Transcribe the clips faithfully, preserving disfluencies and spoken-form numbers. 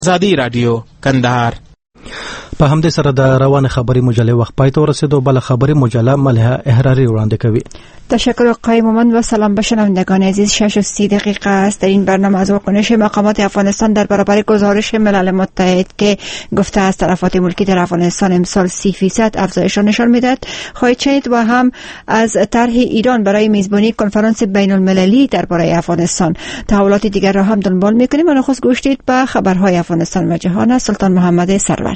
آزادی رادیو کندهار. په همدې سره د روان خبري مجله وخت پای ته ورسېدو. بل خبري مجله ملحه احراری وړاندې کوي. تشکر آقای مومن و سلام به شنوندگان عزیز. شش و سی دقیقه است. در این برنامه از واکنش مقامات افغانستان در برابر گزارش ملل متحد که گفته است تلفات ملکی در افغانستان امسال سی فیصد افزایش را نشان میدهد خواهید شنید و هم از طرح ایران برای میزبانی کنفرانس بین المللی درباره افغانستان. تحولات دیگر را هم دنبال میکنیم و نخست گوش دید به خبرهای افغانستان و جهان از سلطان محمد سرور.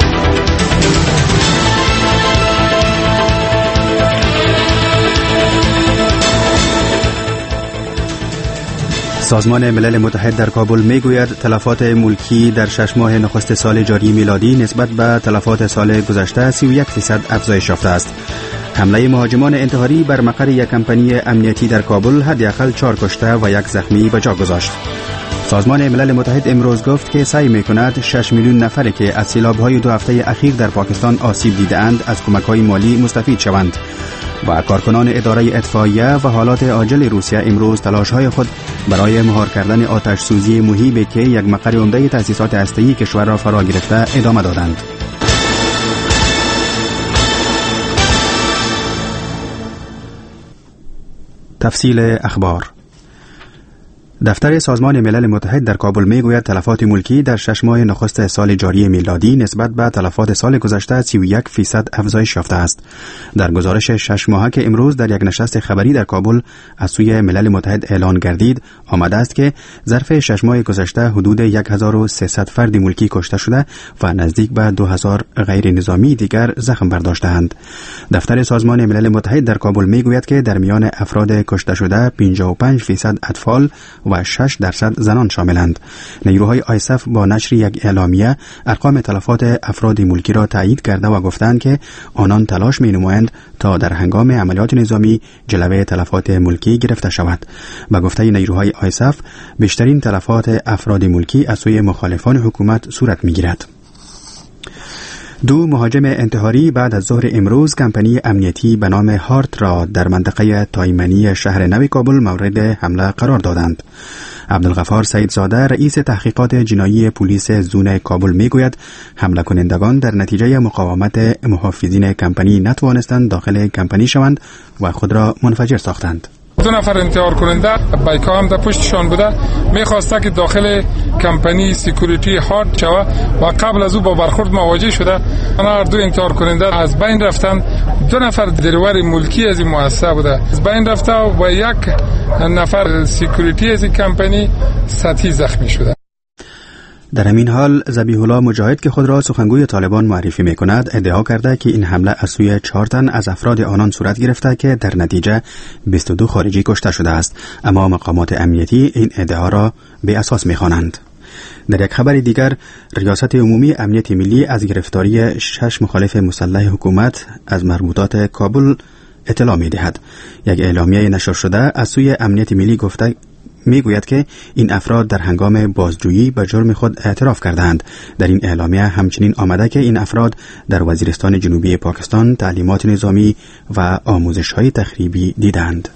سازمان ملل متحد در کابل میگوید تلفات ملکی در شش ماه نخست سال جاری میلادی نسبت به تلفات سال گذشته سی و یک درصد افزایش یافته است. حمله مهاجمان انتحاری بر مقر یک کمپانی امنیتی در کابل حداقل چهار کشته و یک زخمی به جا گذاشت. سازمان ملل متحد امروز گفت که سعی میکند شش میلیون نفری که از سیلاب‌های دو هفته اخیر در پاکستان آسیب دیده‌اند از کمک‌های مالی مستفید شوند. و کارکنان اداره اطفائیه و حالات عاجل روسیه امروز تلاش‌های خود برای مهار کردن آتش سوزی مهیبی که یک مقر عمده تأسیسات هسته‌ای کشور را فرا گرفته ادامه دادند. تفصیل اخبار. دفتر سازمان ملل متحد در کابل میگوید تلفات ملکی در شش ماه نخست سال جاری میلادی نسبت به تلفات سال گذشته سی و یک فیصد افزایش یافته است. در گزارش شش ماهه که امروز در یک نشست خبری در کابل از سوی ملل متحد اعلان گردید، آمده است که ظرف شش ماه گذشته حدود هزار و سیصد فرد ملکی کشته شده و نزدیک به دو هزار غیر نظامی دیگر زخم برداشته‌اند. دفتر سازمان ملل متحد در کابل میگوید که در میان افراد کشته شده پنجاه و پنج فیصد اطفال و شش درصد زنان شاملند. نیروهای آیسف با نشر یک اعلامیه ارقام تلفات افراد ملکی را تایید کرده و گفتند که آنان تلاش می‌نمایند تا در هنگام عملیات نظامی جلوه تلفات ملکی گرفته شود. به گفته نیروهای آیسف بیشترین تلفات افراد ملکی از سوی مخالفان حکومت صورت می‌گیرد. دو مهاجم انتحاری بعد از ظهر امروز کمپانی امنیتی به نام هارت را در منطقه تایمنی شهر نو کابل مورد حمله قرار دادند. عبدالغفار سیدزاده رئیس تحقیقات جنایی پلیس زون کابل میگوید حمله کنندگان در نتیجه مقاومت محافظین کمپانی نتوانستند داخل کمپانی شوند و خود را منفجر ساختند. دو نفر انتحار کننده بایکا هم در پشتشان بوده، میخواسته که داخل کمپانی سیکوریتی هارت شوه و قبل از او با برخورد مواجه شده. آنها هر دو انتحار کننده از بین رفتن. دو نفر دریور ملکی از این مؤسسه بوده از بین رفته و یک نفر سیکوریتی از این کمپانی سطحی زخمی شده. در همین حال ذبیح الله مجاهد که خود را سخنگوی طالبان معرفی می‌کند ادعا کرده که این حمله از سوی چهار تن از افراد آنان صورت گرفته که در نتیجه بیست و دو خارجی کشته شده است، اما مقامات امنیتی این ادعا را به اساس می‌خوانند. در یک خبر دیگر ریاست عمومی امنیت ملی از گرفتاری شش مخالف مسلح حکومت از مربوطات کابل اطلاع می‌دهد. یک اعلامیه نشر شده از سوی امنیت ملی گفته میگوید که این افراد در هنگام بازجویی به جرم خود اعتراف کردند. در این اعلامیه همچنین آمده که این افراد در وزیرستان جنوبی پاکستان تعلیمات نظامی و آموزش‌های تخریبی دیدند.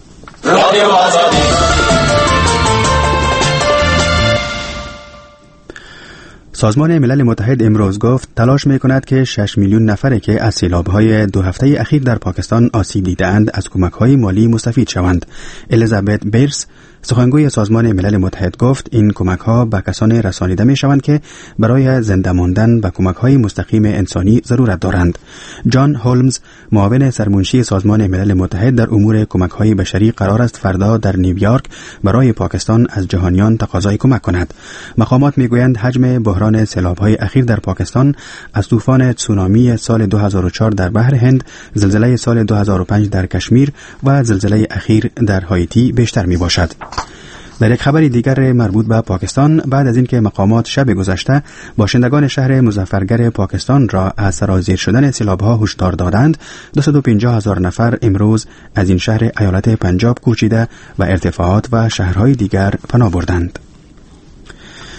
سازمان ملل متحد امروز گفت تلاش می‌کند که شش میلیون نفری که از سیلاب‌های دو هفته اخیر در پاکستان آسیب دیده‌اند از کمک‌های مالی مستفید شوند. الیزابت بیرس سخنگوی سازمان ملل متحد گفت این کمک‌ها به کسانی رسانیده می‌شوند که برای زنده ماندن و کمک‌های مستقیم انسانی ضرورت دارند. جان هولمز معاون سرمنشی سازمان ملل متحد در امور کمک‌های بشری قرار است فردا در نیویورک برای پاکستان از جهانیان تقاضای کمک کند. مقامات می‌گویند حجم بحران سیلاب‌های اخیر در پاکستان از طوفان تسونامی سال دو هزار و چهار در بحر هند، زلزله سال دو هزار و پنج در کشمیر و زلزله اخیر در هایتی بیشتر می‌باشد. در یک خبر دیگر مربوط به پاکستان، بعد از اینکه مقامات شب گذشته باشندگان شهر مظفرگر پاکستان را از سرازیر شدن سیلاب‌ها هشدار دادند، دویست و پنجاه هزار نفر امروز از این شهر ایالت پنجاب کوچیده و ارتفاعات و شهرهای دیگر پناه بردند.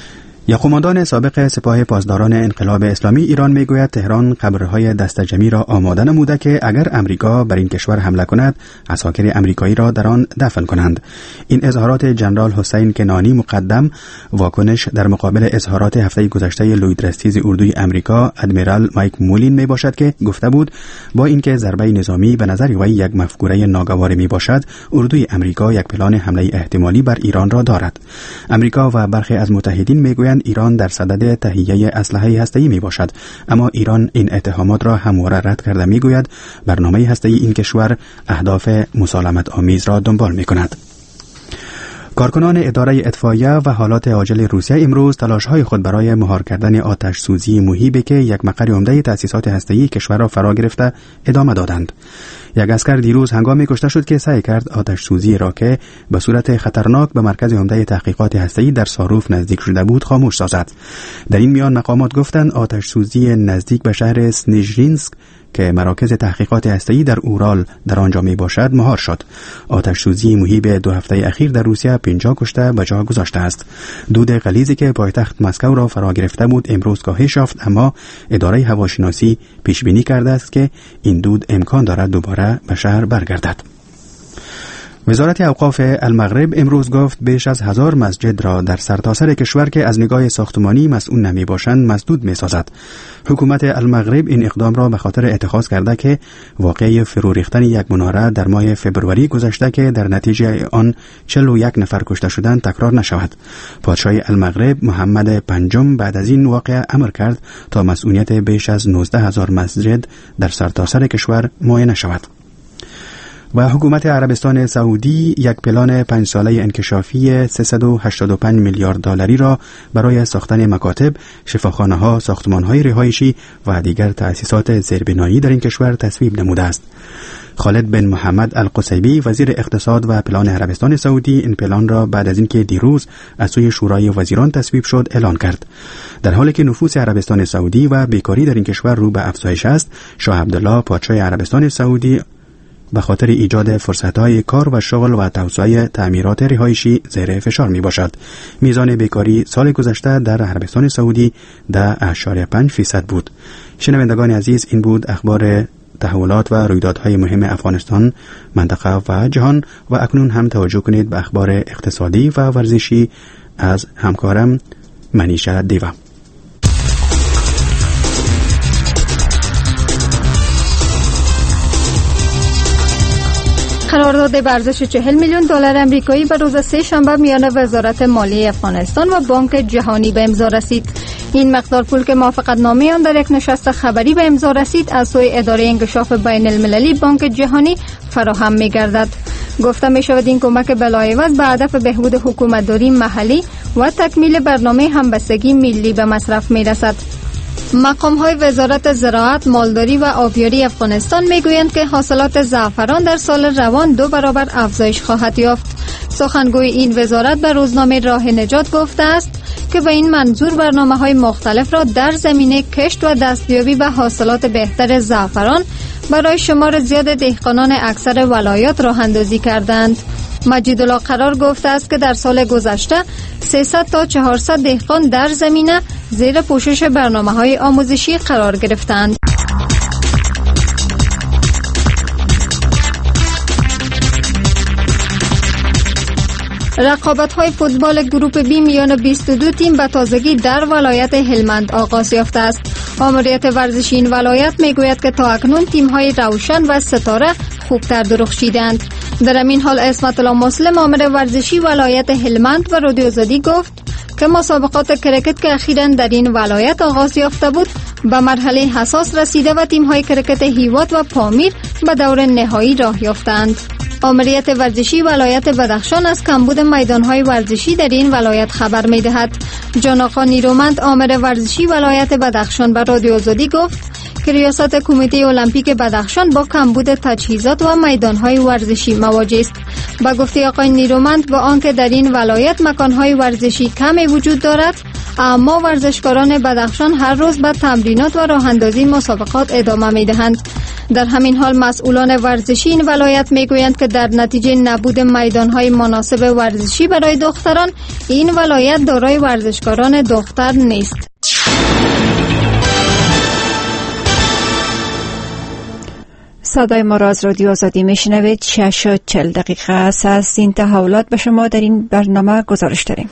یک قماندان سابق سپاه پاسداران انقلاب اسلامی ایران میگوید تهران قبرهای دستجمعی را آماده نموده که اگر امریکا بر این کشور حمله کند عساکر امریکایی را در آن دفن کنند. این اظهارات جنرال حسین کنانی مقدم واکنش در مقابل اظهارات هفته گذشته لوید رستیز اردوی امریکا ادمیرال مایک مولین می باشد که گفته بود با اینکه ضربه نظامی به نظر وی یک مفکوره ناگوار می باشد، اردوی امریکا یک پلان حمله احتمالی بر ایران را دارد. امریکا و برخی از متحدین میگویند ایران در صدد تهیه اسلحه هسته‌ای می باشد، اما ایران این اتهامات را همواره رد کرده میگوید برنامه هسته‌ای این کشور اهداف مسالمت آمیز را دنبال می کند. کارکنان اداره اطفائیه و حالات عاجل روسیه امروز تلاش‌های خود برای مهار کردن آتش سوزی مهیبی که یک مقر عمده تأسیسات هسته‌ای کشور را فرا گرفته ادامه دادند. یک عسکر دیروز هنگامی کشته شد که سعی کرد آتش سوزی را که به صورت خطرناک به مرکز عمده تحقیقات هسته‌ای در ساروف نزدیک شده بود خاموش سازد. در این میان مقامات گفتند آتش سوزی نزدیک به شهر سنیژینسک که مراکز تحقیقات هسته‌ای در اورال در آنجا می باشد مهار شد. آتش سوزی مهیب دو هفته اخیر در روسیه پنجاه کشته به جا گذاشته است. دود غلیظی که پایتخت مسکو را فرا گرفته بود امروز کاهش یافت، اما اداره هواشناسی پیش بینی کرده است که این دود امکان دارد دوباره به شهر برگردد. وزارت اوقاف المغرب امروز گفت بیش از هزار مسجد را در سرتاسر کشور که از نگاه ساختمانی مسئول نمی باشند مسدود می سازد. حکومت المغرب این اقدام را به خاطر اتخاذ کرده که واقعه فرو ریختن یک مناره در ماه فبروری گذشته که در نتیجه آن چهل و یک نفر کشته شدند تکرار نشود. پادشاه المغرب محمد پنجم بعد از این واقعه امر کرد تا مسئولیت بیش از نوزده هزار مسجد در سرتاسر کشور معاینه شود. و حکومت عربستان سعودی یک پلان پنج ساله انکشافی سیصد و هشتاد و پنج میلیارد دلاری را برای ساختن مکاتب، شفاخانه‌ها، ساختمان‌های رهایشی و دیگر تأسیسات زیربنایی در این کشور تصویب نموده است. خالد بن محمد القصیبی وزیر اقتصاد و پلان عربستان سعودی این پلان را بعد از اینکه دیروز از سوی شورای وزیران تصویب شد اعلان کرد. در حالی که نفوذ عربستان سعودی و بیکاری در این کشور رو به افزایش است، شاه عبدالله پادشاه عربستان سعودی به خاطر ایجاد فرصت‌های کار و شغل و توسعه تعمیرات رهایشی زیر فشار می باشد. میزان بیکاری سال گذشته در عربستان سعودی ده اشاره پنج فیصد بود. شنوندگان عزیز، این بود اخبار تحولات و رویدادهای مهم افغانستان، منطقه و جهان، و اکنون هم توجه کنید به اخبار اقتصادی و ورزشی از همکارم منیشه دیوا. قرارداد ارزش چهل میلیون دلار آمریکایی به روز سه شنبه میان وزارت مالی افغانستان و بانک جهانی به امضا رسید. این مقدار پول که موافقت نامه آن در یک نشست خبری به امضا رسید از سوی اداره انکشاف بین المللی بانک جهانی فراهم می گردد. گفته می شود این کمک بلایوز به هدف بهبود حکومتداری محلی و تکمیل برنامه همبستگی ملی به مصرف می رسد. مقام های وزارت زراعت، مالداری و آبیاری افغانستان می گویند که حاصلات زعفران در سال روان دو برابر افزایش خواهد یافت. سخنگوی این وزارت به روزنامه راه نجات گفته است که به این منظور برنامه های مختلف را در زمینه کشت و دستیابی به حاصلات بهتر زعفران برای شمار زیاد دهقانان اکثر ولایات راه اندازی کردند. مجیدالله قرار گفته است که در سال گذشته سیصد تا چهارصد دهقان در زمینه زیر پوشش برنامه‌های آموزشی قرار گرفتند. رقابت‌های فوتبال گروپ بی میان بیست و دو تیم به تازگی در ولایت هلمند آغاز یافته است. ماموریت ورزشی این ولایت میگوید که تا اکنون تیم‌های روشن و ستاره خوبتر درخشیدند. در همین حال عصمت الله مسلم مامور ورزشی ولایت هلمند و رادیو آزادی گفت که مسابقات کرکت که اخیراً در این ولایت آغاز یافته بود به مرحله حساس رسیده و تیم‌های کرکت هیوات و پامیر به دور نهایی راه یافتند. ماموریت ورزشی ولایت بدخشان از کمبود میدان‌های ورزشی در این ولایت خبر می‌دهد. جان آقا نیرومند مامور ورزشی ولایت بدخشان به رادیو آزادی گفت که ریاست کمیته المپیک بدخشان با کمبود تجهیزات و میدان‌های ورزشی مواجه است. با گفته آقای نیرومند با آنکه در این ولایت مکان‌های ورزشی کمی وجود دارد، اما ورزشکاران بدخشان هر روز به تمرینات و راه اندازی مسابقات ادامه می‌دهند. در همین حال مسئولان ورزشی این ولایت میگویند که در نتیجه نبود میدان‌های مناسب ورزشی برای دختران، این ولایت دارای ورزشکاران دختر نیست. صدای ما را از رادیو آزادی میشنوید. شش و چل دقیقه است. از این تحولات به شما در این برنامه گزارش داریم.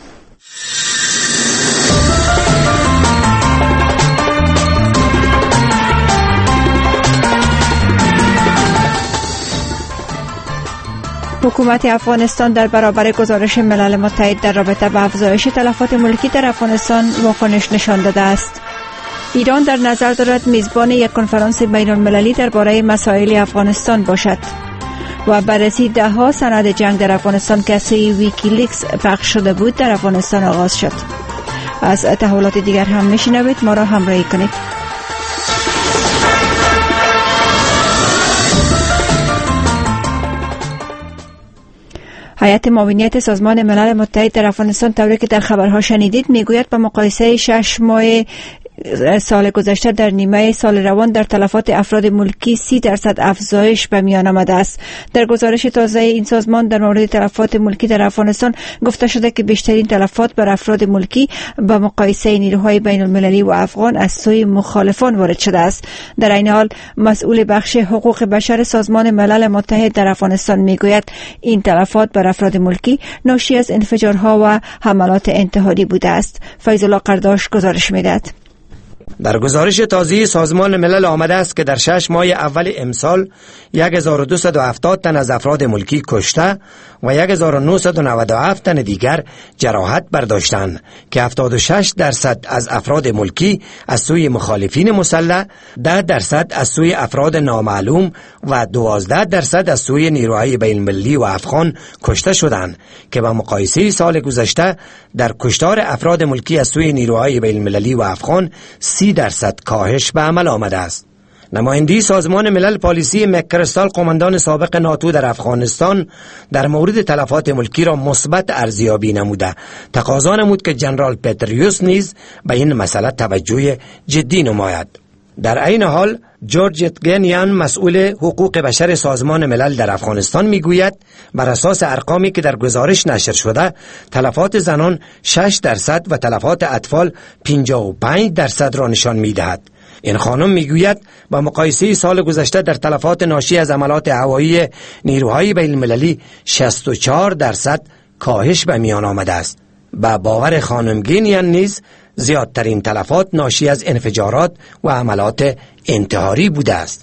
حکومت افغانستان در برابر گزارش ملل متحد در رابطه با افزایش تلفات ملکی در افغانستان واکنش نشان داده است. ایران در نظر دارد میزبان یک کنفرانس بین المللی درباره مسائل افغانستان باشد و بررسی ده ها سند جنگ در افغانستان که از سوی ویکیلیکس پخش شده بود در افغانستان آغاز شد. از تحولات دیگر هم میشنوید، ما را همراهی کنید. هیئت معاونیت سازمان ملل متحد در افغانستان طوری که در خبرها شنیدید میگوید با مقایسه شش ماه سال گذشته در نیمه سال روان در تلفات افراد ملکی سی درصد افزایش به میان آمده است. در گزارش تازه این سازمان در مورد تلفات ملکی در افغانستان گفته شده که بیشترین تلفات بر افراد ملکی با مقایسه نیروهای بین المللی و افغان از سوی مخالفان وارد شده است. در این حال مسئول بخش حقوق بشر سازمان ملل متحد در افغانستان میگوید این تلفات بر افراد ملکی ناشی از انفجارها و حملات انتحاری بوده است. فیض الله قرداش گزارش میدهد. در گزارش تازه سازمان ملل آمده است که در شش ماه اول امسال یک هزار و دویست و هفتاد تن از افراد ملکی کشته و یک هزار و نهصد و نود و هفت تن دیگر جراحت برداشتند که هفتاد و شش درصد از افراد ملکی از سوی مخالفین مسلح، ده درصد از سوی افراد نامعلوم و دوازده درصد از سوی نیروهای بین المللی و افغان کشته شدند که با مقایسه سال گذشته در کشتار افراد ملکی از سوی نیروهای بین المللی و افغان سی درصد کاهش به عمل آمده است. نماینده سازمان ملل پالیسی مکرستال، قماندان سابق ناتو در افغانستان، در مورد تلفات ملکی را مثبت ارزیابی نموده تقاضا نمود که جنرال پتریوس نیز به این مسئله توجه جدی نماید. در عین حال جورج اتگنیان، مسئول حقوق بشر سازمان ملل در افغانستان، میگوید بر اساس ارقامی که در گزارش نشر شده تلفات زنان شش درصد و تلفات اطفال پنجاه و پنج درصد را نشان میدهد. این خانم میگوید با مقایسه سال گذشته در تلفات ناشی از حملات هوایی نیروهای بین المللی شصت و چهار درصد کاهش به میان آمده است. با باور خانم گینیان نیز زیادترین تلفات ناشی از انفجارات و حملات انتحاری بوده است.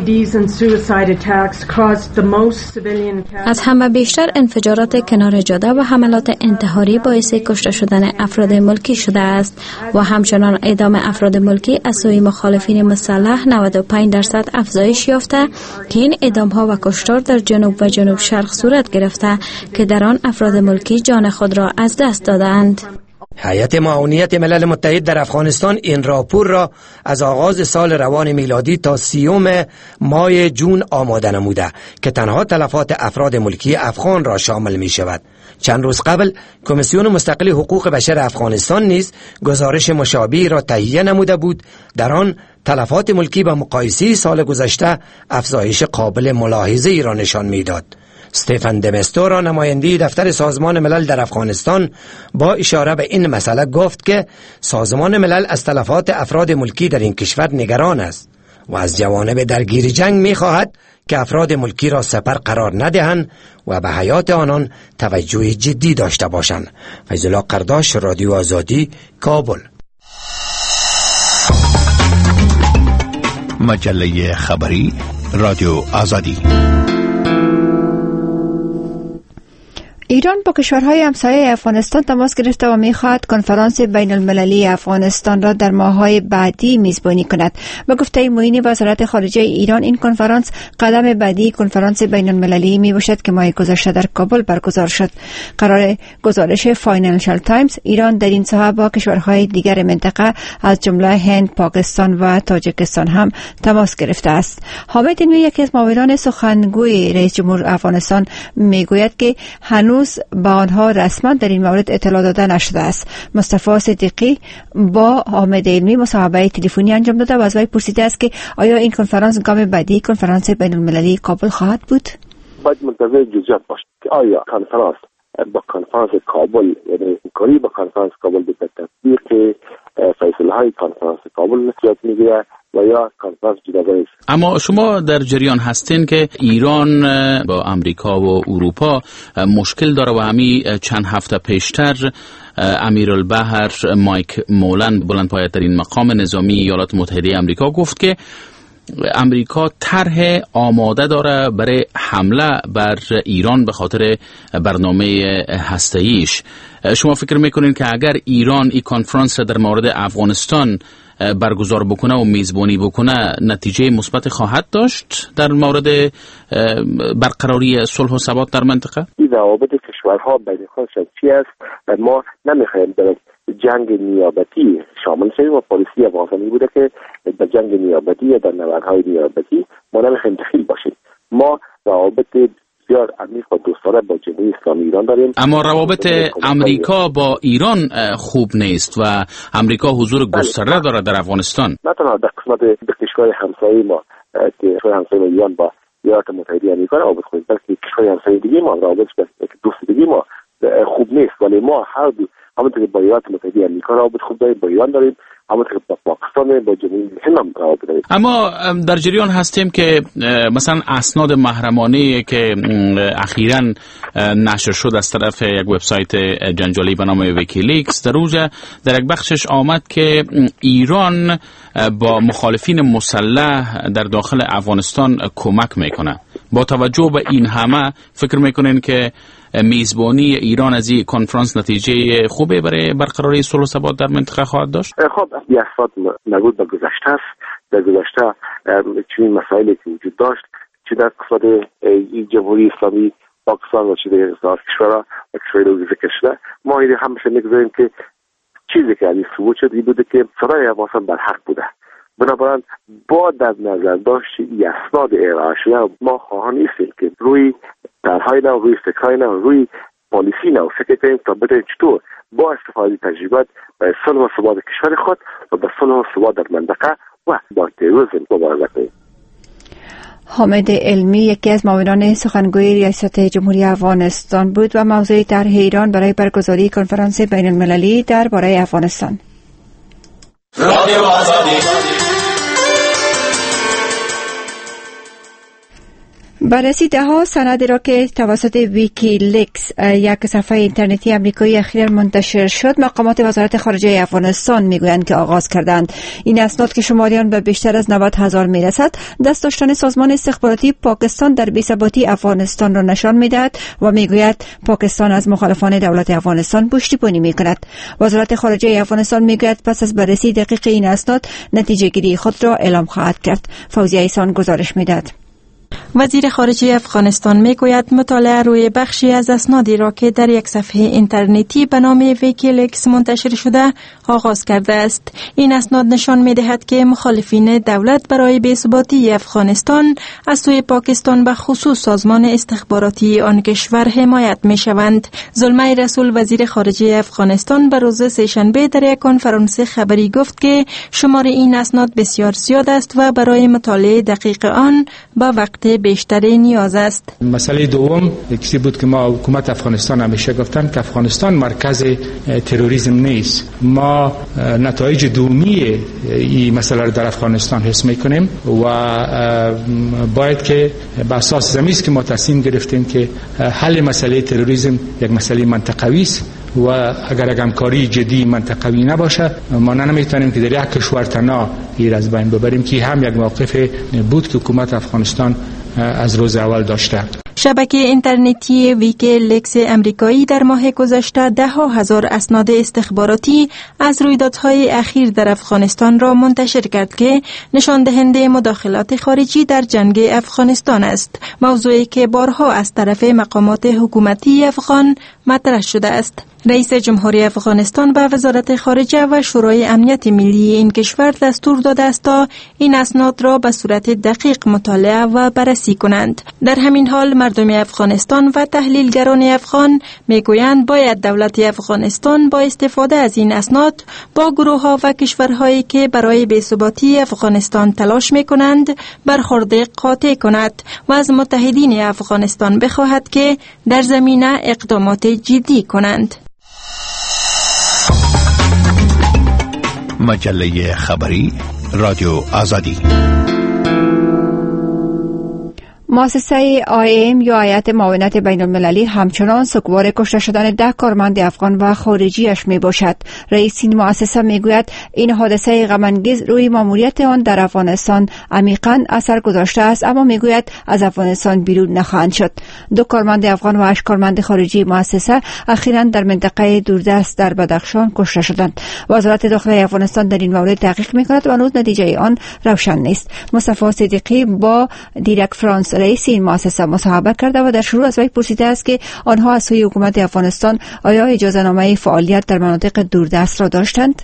از همه بیشتر انفجارات کنار جاده و حملات انتحاری باعث کشته شدن افراد ملکی شده است و همچنان اعدام افراد ملکی از سوی مخالفین مسلح نود و پنج درصد افزایش یافته که این اعدام ها و کشتار در جنوب و جنوب شرق صورت گرفته که در آن افراد ملکی جان خود را از دست دادند. هیئت معاونیت ملل متحد در افغانستان این راپور را از آغاز سال روان میلادی تا سیوم ماه جون آماده نموده که تنها تلفات افراد ملکی افغان را شامل می شود. چند روز قبل کمیسیون مستقل حقوق بشر افغانستان نیز گزارش مشابهی را تهیه نموده بود. در آن تلفات ملکی با مقایسه سال گذشته افزایش قابل ملاحظه ای را نشان میداد. استفان دمستورا، نماینده دفتر سازمان ملل در افغانستان، با اشاره به این مسئله گفت که سازمان ملل از تلفات افراد ملکی در این کشور نگران است و از جوانب درگیر جنگ می خواهد که افراد ملکی را سپر قرار ندهند و به حیات آنان توجه جدی داشته باشند. فیض الله قرداش، رادیو آزادی، کابل. مجله خبری رادیو آزادی. ایران با کشورهای همسایه افغانستان تماس گرفته و می‌خواهد کنفرانس بین المللی افغانستان را در ماه‌های بعدی میزبانی کند. به گفته معین وزارت خارجه ایران، این کنفرانس قدم بعدی کنفرانس بین المللی میباشد که ماه گذشته در کابل برگزار شد. قرار گزارش فاینانشال تایمز، ایران در این ساحه با کشورهای دیگر منطقه از جمله هند، پاکستان و تاجیکستان هم تماس گرفته است. حامد علمی، یکی از معاونان سخنگوی رئیس جمهور افغانستان، میگوید که هنوز هنوز با آنها رسما در این مورد اطلاع داده نشده است. مصطفی صدیقی با حامد علمی مصاحبه تلفنی انجام داده و از وی پرسیده است که آیا این کنفرانس گام بعدی کنفرانس بین المللی کابل خواهد بود؟ باید منتظر جزئیات باشد که آیا کنفرانس با کنفرانس کابل یعنی کاری با کنفرانس کابل به تطبیق فیصله های کنفرانس کابل صورت میگیره و یا کنفرانس جداگانه است. اما شما در جریان هستین که ایران با امریکا و اروپا مشکل داره و همین چند هفته پیشتر امیرالبحر مایک مولن بلندپایه‌ترین مقام نظامی ایالات متحده امریکا گفت که امریکا طرح آماده داره برای حمله بر ایران به خاطر برنامه هسته‌ایش. شما فکر میکنین که اگر ایران این کنفرانس در مورد افغانستان برگزار بکنه و میزبانی بکنه نتیجه مثبت خواهد داشت در مورد برقراری صلح و ثبات در منطقه؟ این روابط کشورها بین خودشان چی است؟ ما نمیخوایم در جنگ نیابتی شامل شویم و پالیسی افغانستانی بوده که در جنگ نیابتی یا در نبردهای نیابتی ما نمیخوایم دخیل باشیم. ما روابط بسیار عمیق و دوستانه با جمهوری اسلامی ایران داریم. اما روابط امریکا با ایران خوب نیست و امریکا حضور گسترده داره در افغانستان. نه تنها در قسمت کشور همسایه ما که کشور همسایه ایران با ایالات متحده آمریکا روابط خوب، بلکه کشور همسایه دیگه ما روابط دوستی ما خوب نیست، ولی ما هر دو همونطور که با ایالات متحده آمریکا روابط خوب داریم، با ایران داریم، همونطور که با پاکستان با جمهوری هند هم روابط داریم. اما در جریان هستیم که مثلا اسناد محرمانه که اخیراً نشر شد از طرف یک وبسایت جنجالی به نام ویکیلیکس، در اوج در یک بخشش آمد که ایران با مخالفین مسلح در داخل افغانستان کمک میکنه. با توجه به این همه فکر میکنین که میزبانی ایران از این کنفرانس نتیجه خوبه برای برقراری صلح و ثبات در منطقه خواهد داشت؟ خب این اسناد مربوط به گذشته است. در گذشته چنین مسائلی که وجود داشت، چه در قسمت جمهوری اسلامی پاکستان و چه در قسمت کشورها و کشورهای ذکر شده، ما این همیشه میگذاریم که چیزی که این ثبوت شد این بوده که صدای افغانستان بر حق بوده. بنابراین با در نظر داشت این اسناد ارائه شده، ما خواهان نیستیم که روی طرحهای نو، روی فکرهای نو، روی پالیسی نو فکر کنیم تا بتونیم چطور با استفاده تجربات به صلح و ثبات کشور خود و به صلح و ثبات در منطقه و با تروریسم مبارزه کنیم. حامد علمی یکی از معاونان سخنگوی ریاست جمهوری افغانستان بود و موضوع طرح ایران برای برگزاری کنفرانس بین المللی درباره افغانستان. رادیو آزادی. بررسی ده ها سند را که توسط ویکیلیکس یک صفحه اینترنتی آمریکایی اخیراً منتشر شد، مقامات وزارت خارجه افغانستان میگویند که آغاز کردند. این اسناد که شماری آن به بیشتر از نود هزار میرسد، دست داشتن سازمان استخباراتی پاکستان در بی‌ثباتی افغانستان را نشان میدهد و میگوید پاکستان از مخالفان دولت افغانستان پشتیبانی میکند. وزارت خارجه افغانستان میگوید پس از بررسی دقیق این اسناد نتیجه گیری خود را اعلام خواهد کرد. فوزیه ایسان گزارش میدهد. وزیر خارجه افغانستان میگوید مطالعه روی بخشی از اسنادی را که در یک صفحه اینترنتی به نام ویکیلیکس منتشر شده آغاز کرده است. این اسناد نشان میدهد که مخالفین دولت برای بی‌ثباتی افغانستان از سوی پاکستان به خصوص سازمان استخباراتی آن کشور حمایت میشوند. زلمه رسول وزیر خارجه افغانستان به روز سه‌شنبه در یک کنفرانس خبری گفت که شمار این اسناد بسیار زیاد است و برای مطالعه دقیق آن با وقت بیشتری نیاز است. مسئله دوم چیزی بود که ما حکومت افغانستان همیشه گفتن که افغانستان مرکز تروریسم نیست. ما نتایج دومی این مسئله را در افغانستان حس میکنیم و باید که به اساس زمینی که ما تصمیم گرفتیم که حل مسئله تروریسم یک مسئله منطقوی است و اگر یک همکاری جدی منطقوی نباشه ما نمیتونیم که در یک کشور تنها این از بین ببریم که هم یک موقف بود که حکومت افغانستان از روز اول داشته. شبکه اینترنتی ویکیلیکس امریکایی در ماه گذشته ده ها هزار اسناد استخباراتی از رویدادهای اخیر در افغانستان را منتشر کرد که نشان دهنده مداخلات خارجی در جنگ افغانستان است، موضوعی که بارها از طرف مقامات حکومتی افغان مطرح شده است. رئیس جمهوری افغانستان به وزارت خارجه و شورای امنیت ملی این کشور دستور داده است تا این اسناد را به صورت دقیق مطالعه و بررسی کنند. در همین حال مردم افغانستان و تحلیلگران افغان میگویند باید دولت افغانستان با استفاده از این اسناد با گروه ها و کشورهایی که برای بی‌ثباتی افغانستان تلاش میکنند برخورد قاطع کند و از متحدین افغانستان بخواهد که در زمینه اقدامات جدی کنند. مجله خبری رادیو آزادی. مؤسسه آی ام یا هیئت معاونت بین المللی همچنان سوگوار کشته شدن ده کارمند افغان و خارجیش می باشد. رئیس این مؤسسه می گوید این حادثه غم انگیز روی ماموریت آن در افغانستان عمیقاً اثر گذاشته است، اما می گوید از افغانستان بیرون نخواهند شد. دو کارمند افغان و هشت کارمند خارجی مؤسسه اخیراً در منطقه دوردست در بدخشان کشته شدند. وزارت داخلی افغانستان در این مورد تحقیق می کند و هنوز نتیجه آن روشن نیست. مصطفی صدیقی با دیرک فرانس رئیس این مؤسسه مصاحبه کرده و در شروع از وی پرسیده است که آنها از سوی حکومت افغانستان آیا اجازه نامه فعالیت در مناطق دوردست را داشتند؟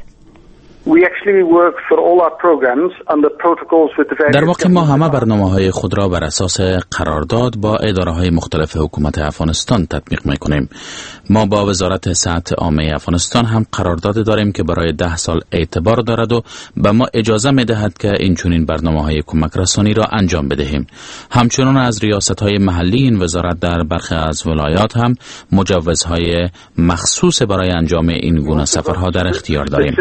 در واقع ما همه برنامه‌های خود را بر اساس قرارداد با اداره‌های مختلف حکومت افغانستان تطبیق می‌کنیم. ما با وزارت صحت عامه افغانستان هم قرارداد داریم که برای ده سال اعتبار دارد و به ما اجازه می‌دهد که این چنین برنامه‌های کمک رسانی را انجام بدهیم. همچنان از ریاست‌های محلی این وزارت در برخی از ولایات هم مجوزهای مخصوص برای انجام این گونه سفرها در اختیار داریم.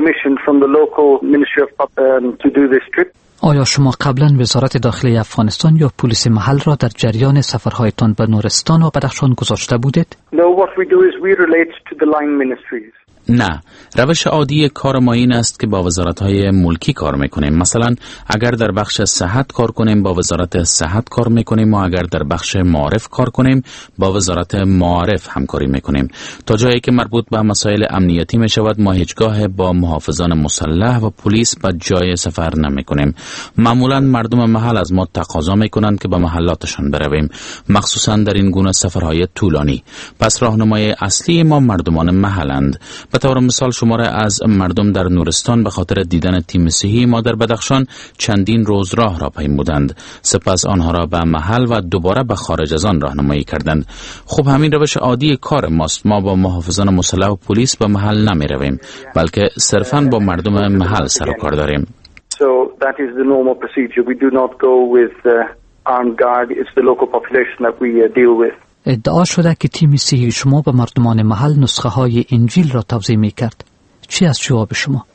آیا شما قبلا وزارت داخلی افغانستان یا پلیس محل را در جریان سفرهایتان به نورستان و بدخشان گذاشته بودید؟ نه، روش عادی کار ما این است که با وزارت‌های ملکی کار میکنیم. مثلا اگر در بخش صحت کار کنیم با وزارت صحت کار میکنیم و اگر در بخش معارف کار کنیم با وزارت معارف همکاری میکنیم. تا جایی که مربوط به مسائل امنیتی میشود ما هیچگاه با محافظان مسلح و پلیس به جای سفر نمیکنیم. معمولا مردم محل از ما تقاضا میکنند که به محلاتشان برویم، مخصوصا در این گونه سفرهای طولانی. پس راهنمای اصلی ما مردمان محلند. به طور مثال شماره از مردم در نورستان به خاطر دیدن تیم صحی ما در بدخشان چندین روز راه را پیمودند، سپس آنها را به محل و دوباره به خارج از آن راهنمایی کردند. خب همین روش عادی کار ماست. ما با محافظان مسلح و پلیس به محل نمی رویم، بلکه صرفاً با مردم محل سر و کار داریم. So that is the normal procedure. We do not go with uh, armed guard. It's the local population that we uh, deal with. ادعا شده که تیم صحی شما به مردمان محل نسخه های انجیل را توزیع می کرد. چی از جواب شما؟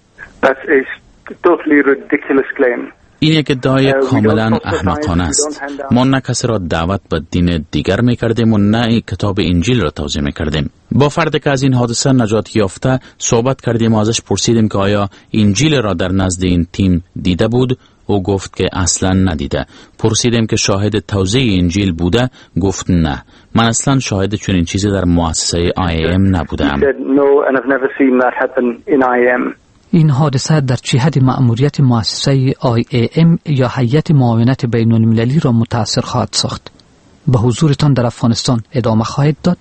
این یک ادعای کاملا احمقانه است. ما نه کسی را دعوت به دین دیگر می کردیم و نه کتاب انجیل را توزیع می کردیم. با فردی که از این حادثه نجات یافته صحبت کردیم و ازش پرسیدیم که آیا انجیل را در نزد این تیم دیده بود. او گفت که اصلا ندیده. پرسیدیم که شاهد توزیع انجیل بوده؟ گفت نه. من اصلا شاهد چنین چیزی در مؤسسه آی ام نبودم. این حادثه در چه حد مأموریت مؤسسه آی ام یا هیئت معاونت بین المللی را متاثر خواهد ساخت؟ به حضورتان در افغانستان ادامه خواهید داد؟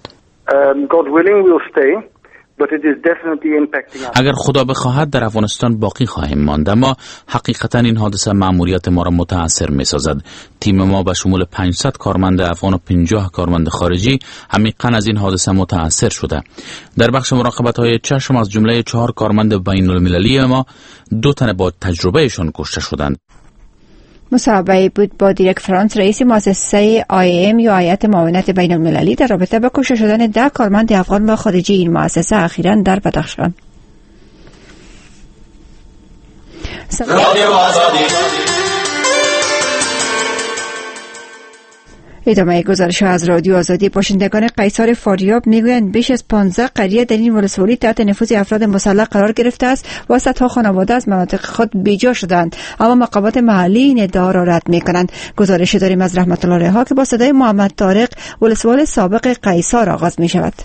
اگر خدا بخواهد در افغانستان باقی خواهیم ماند، اما حقیقتا این حادثه مأموریت ما را متاثر می سازد. تیم ما به شمول پانصد کارمند افغان و پنجاه کارمند خارجی عمیقاً از این حادثه متاثر شده. در بخش مراقبت های چشم از جمله چهار کارمند بین المللی ما دو تن با تجربهشان کشته شدند. مصاحبه بود با دیرک فرانس رئیس مؤسسه آی ام یا هیئت معاونت بین المللی در رابطه با کشته شدن ده کارمند افغان و خارجی این مؤسسه اخیراً در بدخشان. ادامه گزارش از رادیو آزادی. باشندگان قیصر فاریاب میگویند بیش از پانزده قریه در این ولسوالی تحت نفوذ افراد مسلح قرار گرفته است و صدها خانواده از مناطق خود بیجا شدند، اما مقامات محلی این ادعا را رد میکنند. گزارش داریم از رحمت الله رها که با صدای محمد طارق، ولسوال سابق قیصر آغاز می شود.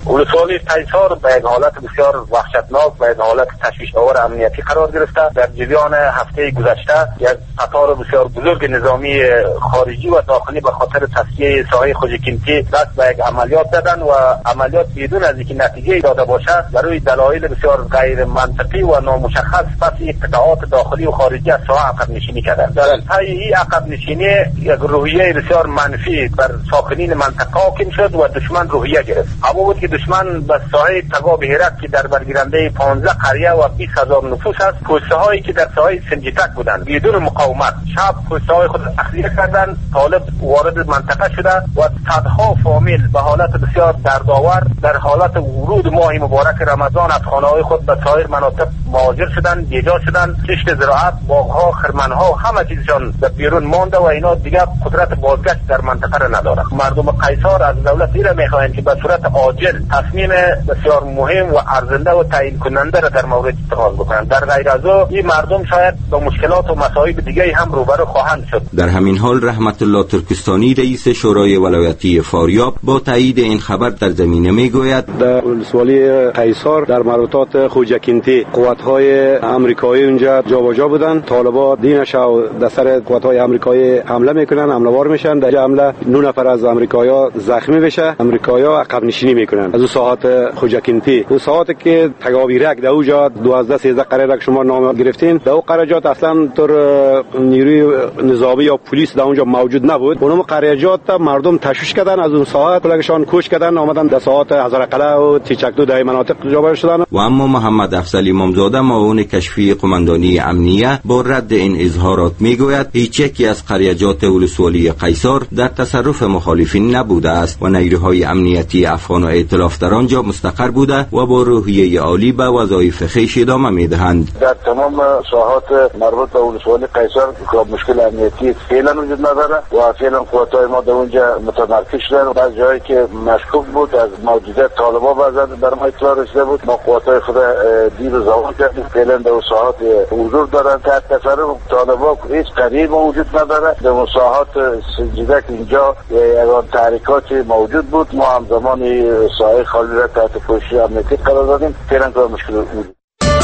ولسوالی قیصار به یک حالت بسیار وحشتناک و یک حالت تشویش‌آور امنیتی قرار گرفته. در جریان هفته گذشته یک قطار بسیار بزرگ نظامی خارجی و داخلی به خاطر تصفیه ساحه خوجکنتی دست به یک عملیات دادن و عملیات بدون از اینکه نتیجه داده باشد برای دلایل بسیار غیر منطقی و نامشخص پس این قطعات داخلی و خارجی از ساحه عقب نشینی کردند. در پی این عقب نشینی یک روحیه بسیار منفی بر ساکنین منطقه حاکم شد و دشمن روحیه گرفت. اما بود که دشمن به ساحه تگاب هرات که در برگیرنده پانزده قریه و بیست هزار نفوس است، پوسته هایی که در ساحه سنجیتک بودند بدون مقاومت شب پوسته های خود تخلیه کردند. طالب وارد منطقه شده و صدها فامیل به حالت بسیار دردآور در حالت ورود ماه مبارک رمضان از خانه های خود به سایر مناطق مهاجر شدند، بیجا شدند. کشت زراعت، باغ‌ها، خرمن‌ها همه چیزشان در بیرون مانده و اینا دیگه قدرت بازگشت در منطقه را ندارند. مردم قیصار از دولت ایره می‌خواهند که به صورت عاجل تصمیم بسیار مهم و ارزنده و تعیین کننده را در مورد اتخاذ بکنند. در غیر از او این مردم شاید با مشکلات و مصائب دیگه هم روبرو خواهند شد. در همین حال رحمت الله ترکستانی رئیس شورای ولایتی فاریاب با تایید این خبر در زمینه میگوید در ولسوالی قیصار در مربوطات خوجکنتی قوت‌های آمریکایی اونجا جابجا بودن. طالبان دینش و در سر قوت‌های آمریکایی حمله میکنن، حمله‌وار میشن. در حمله نه نفر از آمریکایی‌ها زخمی بشه. آمریکایی‌ها عقب نشینی میکنن از اون ساحات خوجکنتی. اون ساحاتی که تگاویرک در اونجا دوازده سیزده قراره که شما نام گرفتین، در اون قراجات اصلا تر نیروی نظامی یا پلیس در اونجا موجود نبود. اونم قراجات مردم تشویش کردن، از اون ساحات کلگشان کوش کردن، آمدن در ساحات هزار قلعه و تیچکدو در مناطق جابجا شدن. و اما محمد افضل امامزاده معاون کشفی قماندانی امنیه با رد این اظهارات میگوید هیچ یکی از قریجات ولسوالی قیصار در تصرف مخالفین نبوده است و نیروهای امنیتی افغان و ائتلاف در آنجا مستقر بوده و با روحیه عالی به وظایف خویش ادامه میدهند. در تمام ساحات مربوط به ولسوالی قیصار مشکل امنیتی فعلا وجود نداره و فعلا قوت‌های ما در اونجا متمرکز شدن. بعضی جایی که مشکوک بود از موجودیت طالبان بعضا در ما اطلاع رسیده بود، ما قوت‌های خود دیر و زوال کردیم. فعلا در ساحات حضور دارن. تحت تصرف طالبان هیچ قریب وجود نداره. در مساحات سنجیدک اینجا یگان تحریکات موجود بود. ما همزمان ساحه خالی را تحت پوشش امنیتی قرار دادیم. فعلا کار مشکل بود.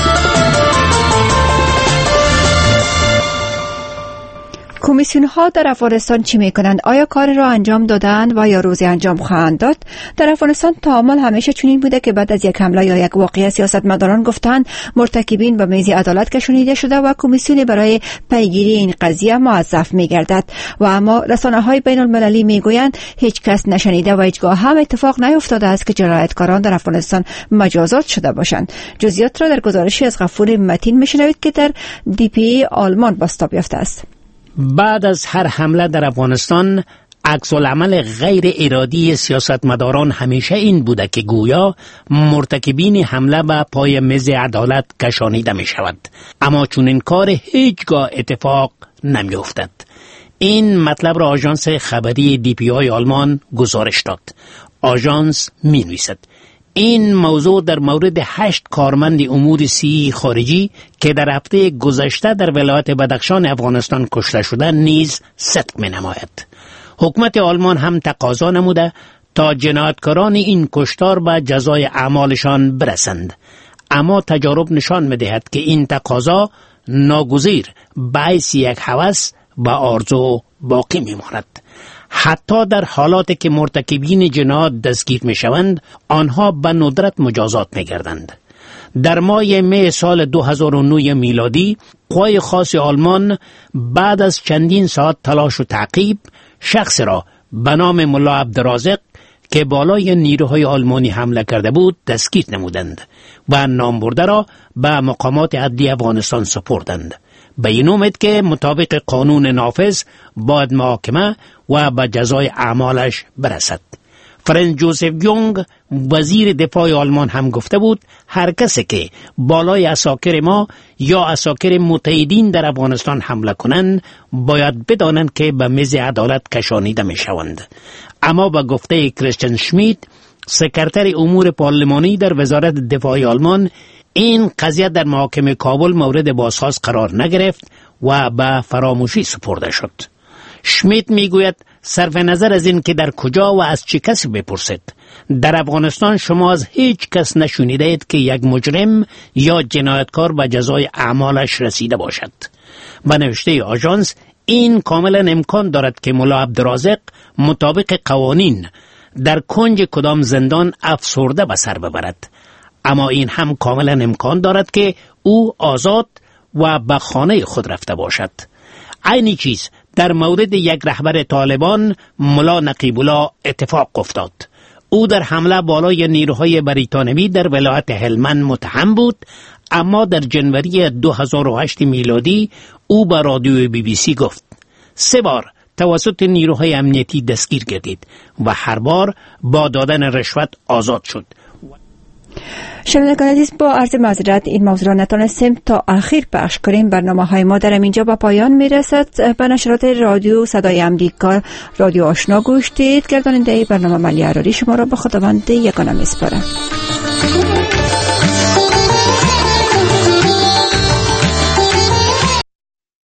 کمیسیون ها در افغانستان چی می کنند؟ آیا کار را انجام دادند و یا روزی انجام خواهند داد؟ در افغانستان تعامل همیشه چنین بوده که بعد از یک حمله یا یک واقعه سیاستمداران گفتند مرتکبین به میز عدالت کشانیده شده و کمیسیونی برای پیگیری این قضیه موظف می گردد. و اما رسانه های بین المللی می گویند هیچ کس نشنیده و هیچگاه هم اتفاق نیفتاده است که جنایتکاران در افغانستان مجازات شده باشند. جزئیات را در گزارشی از غفور متین میشنوید که در دی پی آلمان بازتاب یافته است. بعد از هر حمله در افغانستان عکس‌العمل غیر ارادی سیاستمداران همیشه این بوده که گویا مرتکبین حمله به پای میز عدالت کشانیده می شود، اما چون این کار هیچگاه اتفاق نمی افتد. این مطلب را آژانس خبری دی پی آی آلمان گزارش داد. آژانس می نویسد این موضوع در مورد هشت کارمند امور سی خارجی که در هفته گذشته در ولایت بدخشان افغانستان کشته شدند نیز صدق می نماید. حکومت آلمان هم تقاضا نموده تا جنایتکاران این کشتار به جزای اعمالشان برسند، اما تجارب نشان می دهد که این تقاضا ناگزیر باعث یک هوس و آرزو باقی می ماند. حتی در حالاتی که مرتکبین جنایت دستگیر می شوند، آنها به ندرت مجازات می گردند. در ماه می سال دو هزار و نه میلادی، قوای خاص آلمان بعد از چندین ساعت تلاش و تعقیب شخص را به نام ملا عبدالرازق که بالای نیروهای آلمانی حمله کرده بود دستگیر نمودند و نامبرده را به مقامات عدلی افغانستان سپردند، به این امید که مطابق قانون نافذ باید محاکمه و به جزای اعمالش برسد. فرانس جوزف یونگ وزیر دفاع آلمان هم گفته بود هر کسی که بالای عساکر ما یا عساکر متحدین در افغانستان حمله کنند باید بدانند که به میز عدالت کشانیده می شوند. اما با گفته کریستین شمیت، سکرتر امور پارلمانی در وزارت دفاع آلمان، این قضیه در محاکمه کابل مورد بازخواست قرار نگرفت و به فراموشی سپرده شد. شمیت میگوید صرف نظر از این که در کجا و از چه کسی بپرسید، در افغانستان شما از هیچ کس نشنیده اید که یک مجرم یا جنایتکار به جزای اعمالش رسیده باشد. به نوشته آژانس این کاملا امکان دارد که ملا عبدالرازق مطابق قوانین در کنج کدام زندان افسرده به سر ببرد، اما این هم کاملا امکان دارد که او آزاد و به خانه خود رفته باشد. عین چیز در مورد یک رهبر طالبان ملا نقیب الله اتفاق افتاد. او در حمله بالای نیروهای بریتانوی در ولایت هلمند متهم بود، اما در جنوری دو هزار و هشت میلادی او به رادیو بی بی سی گفت سه بار توسط نیروهای امنیتی دستگیر گردید و هر بار با دادن رشوت آزاد شد. شنوندگان عزیز، با عرض معذرت این موضوع را نتونستیم تا آخر پخش کنیم. برنامه های ما در اینجا به پایان میرسد. به نشرات رادیو صدای امریکا رادیو آشنا گوش دید. گرداننده برنامه ملی عراری شما را به خداوند یگانه میسپارم.